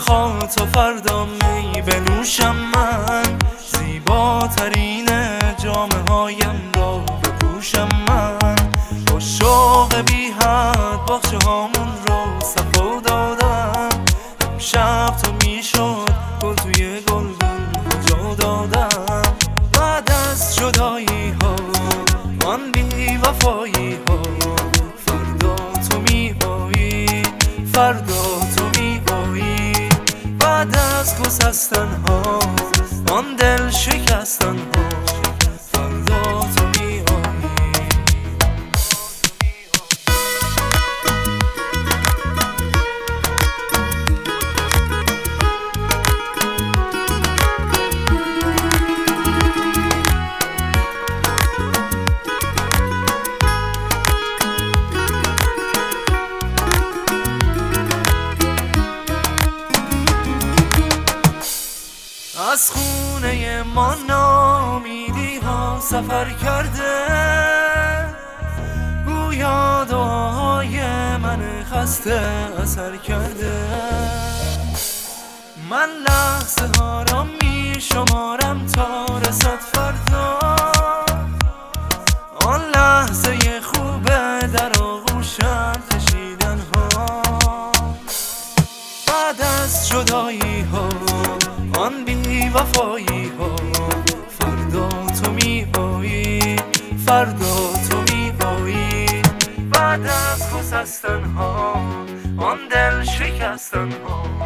بخواد تا فردا می بنوشم من، زیباترین جامه هایم را بپوشم من. با شوق بی حد باغچه هامون رو صفا دادم، امشب تو میشد گل توی گلدون جا دادم. بعد از جدایی ها آن بی وفایی ها، فردا تو میایی، فردا تو میایی. بعد از گسستن ها آن دل شکستن ها، فردا تو میایی. از خونه ما نامیدی ها سفر کرده، گویا دعاهای من خسته اثر کرده. من لحظه ها را می شمارم تا رسد فردا، آن لحظه خوبه در آغوشم کشیدن ها. بعد از جدایی ها آن بی وفایی ها، فردا تو میایی، فردا تو میایی. بعد از گسستن ها آن دل شکستن ها،